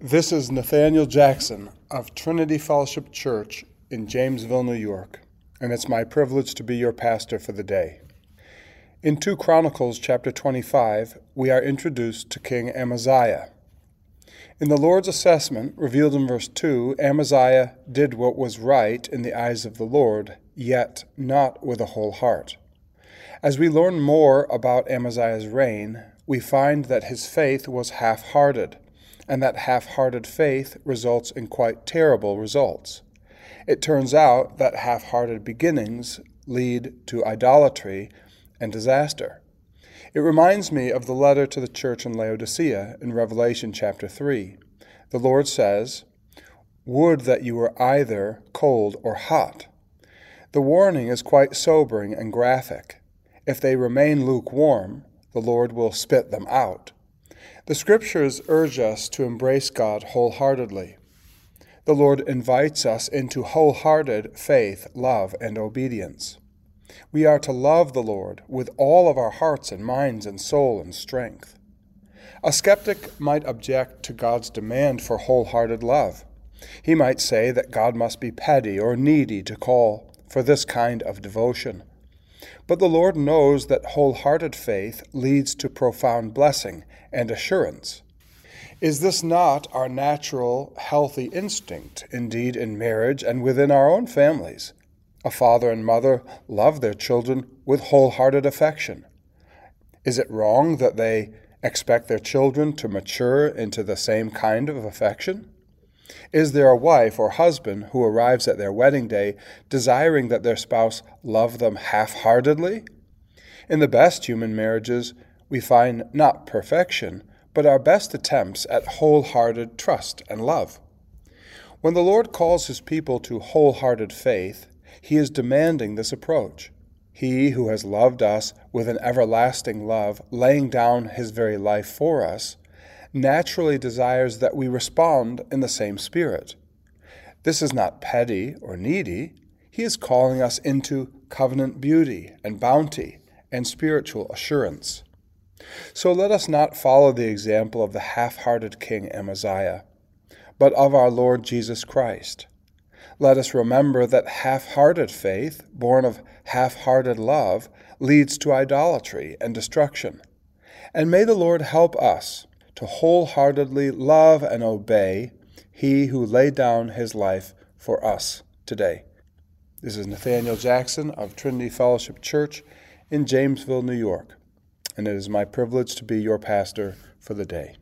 This is Nathaniel Jackson of Trinity Fellowship Church in Jamesville, New York, and it's my privilege to be your pastor for the day. In 2 Chronicles chapter 25, we are introduced to King Amaziah. In the Lord's assessment, revealed in verse 2, Amaziah did what was right in the eyes of the Lord, yet not with a whole heart. As we learn more about Amaziah's reign, we find that his faith was half-hearted, and that half-hearted faith results in quite terrible results. It turns out that half-hearted beginnings lead to idolatry and disaster. It reminds me of the letter to the church in Laodicea in Revelation chapter 3. The Lord says, "Would that you were either cold or hot." The warning is quite sobering and graphic. If they remain lukewarm, the Lord will spit them out. The Scriptures urge us to embrace God wholeheartedly. The Lord invites us into wholehearted faith, love, and obedience. We are to love the Lord with all of our hearts and minds and soul and strength. A skeptic might object to God's demand for wholehearted love. He might say that God must be petty or needy to call for this kind of devotion. But the Lord knows that wholehearted faith leads to profound blessing and assurance. Is this not our natural, healthy instinct, indeed in marriage and within our own families? A father and mother love their children with wholehearted affection. Is it wrong that they expect their children to mature into the same kind of affection? Is there a wife or husband who arrives at their wedding day desiring that their spouse love them half-heartedly? In the best human marriages, we find not perfection, but our best attempts at wholehearted trust and love. When the Lord calls his people to wholehearted faith, he is demanding this approach. He who has loved us with an everlasting love, laying down his very life for us, naturally desires that we respond in the same spirit. This is not petty or needy. He is calling us into covenant beauty and bounty and spiritual assurance. So let us not follow the example of the half-hearted King Amaziah, but of our Lord Jesus Christ. Let us remember that half-hearted faith, born of half-hearted love, leads to idolatry and destruction. And may the Lord help us to wholeheartedly love and obey he who laid down his life for us today. This is Nathaniel Jackson of Trinity Fellowship Church in Jamesville, New York, and it is my privilege to be your pastor for the day.